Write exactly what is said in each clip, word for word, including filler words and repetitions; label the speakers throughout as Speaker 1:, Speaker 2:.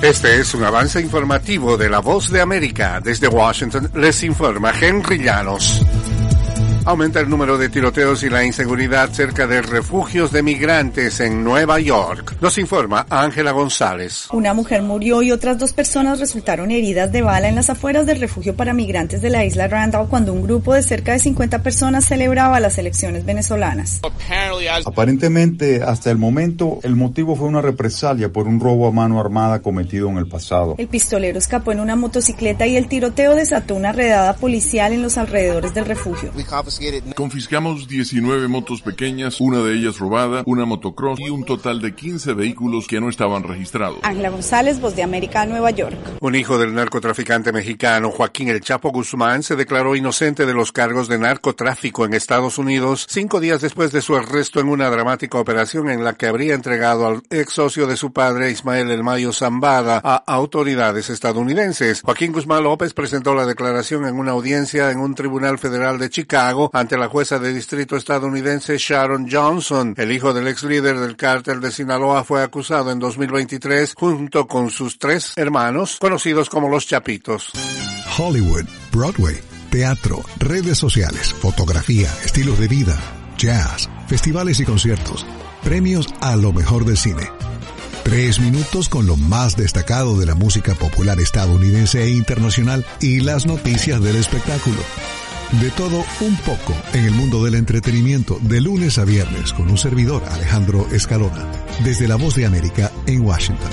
Speaker 1: Este es un avance informativo de La Voz de América. Desde Washington les informa Henry Llanos. Aumenta el número de tiroteos y la inseguridad cerca de refugios de migrantes en Nueva York. Nos informa Ángela González.
Speaker 2: Una mujer murió y otras dos personas resultaron heridas de bala en las afueras del refugio para migrantes de la isla Randall cuando un grupo de cerca de cincuenta personas celebraba las elecciones venezolanas.
Speaker 3: Aparentemente, hasta el momento, el motivo fue una represalia por un robo a mano armada cometido en el pasado.
Speaker 2: El pistolero escapó en una motocicleta y el tiroteo desató una redada policial en los alrededores del refugio.
Speaker 4: Confiscamos diecinueve motos pequeñas, una de ellas robada, una motocross y un total de quince vehículos que no estaban registrados.
Speaker 2: Ángela González, Voz de América, Nueva York.
Speaker 1: Un hijo del narcotraficante mexicano Joaquín El Chapo Guzmán se declaró inocente de los cargos de narcotráfico en Estados Unidos cinco días después de su arresto en una dramática operación en la que habría entregado al ex socio de su padre Ismael El Mayo Zambada a autoridades estadounidenses. Joaquín Guzmán López presentó la declaración en una audiencia en un tribunal federal de Chicago ante la jueza de distrito estadounidense Sharon Johnson. El hijo del ex líder del cártel de Sinaloa fue acusado en dos mil veintitrés junto con sus tres hermanos, conocidos como los Chapitos.
Speaker 5: Hollywood, Broadway, teatro, redes sociales, fotografía, estilos de vida, jazz, festivales y conciertos, premios a lo mejor del cine. Tres minutos con lo más destacado de la música popular estadounidense e internacional y las noticias del espectáculo. De todo un poco en el mundo del entretenimiento de lunes a viernes con un servidor, Alejandro Escalona, desde La Voz de América en Washington.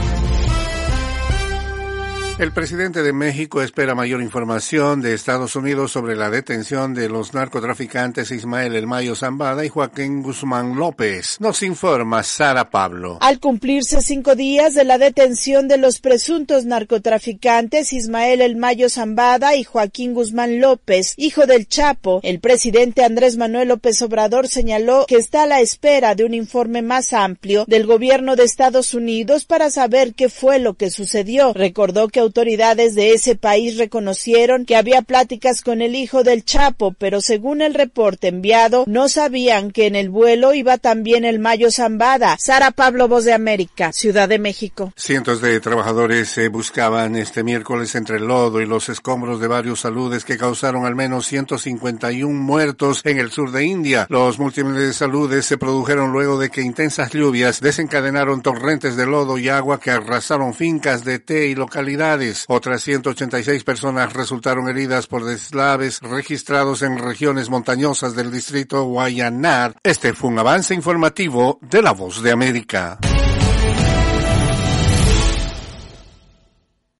Speaker 1: El presidente de México espera mayor información de Estados Unidos sobre la detención de los narcotraficantes Ismael El Mayo Zambada y Joaquín Guzmán López. Nos informa Sara Pablo.
Speaker 6: Al cumplirse cinco días de la detención de los presuntos narcotraficantes Ismael El Mayo Zambada y Joaquín Guzmán López, hijo del Chapo, el presidente Andrés Manuel López Obrador señaló que está a la espera de un informe más amplio del gobierno de Estados Unidos para saber qué fue lo que sucedió. Recordó que autoridades de ese país reconocieron que había pláticas con el hijo del Chapo, pero según el reporte enviado, no sabían que en el vuelo iba también el Mayo Zambada. Sara Pablo, Voz de América, Ciudad de México.
Speaker 1: Cientos de trabajadores se buscaban este miércoles entre el lodo y los escombros de varios aludes que causaron al menos ciento cincuenta y uno muertos en el sur de India. Los múltiples aludes se produjeron luego de que intensas lluvias desencadenaron torrentes de lodo y agua que arrasaron fincas de té y localidades. Otras ciento ochenta y seis personas resultaron heridas por deslaves registrados en regiones montañosas del distrito Wayanad. Este fue un avance informativo de La Voz de América.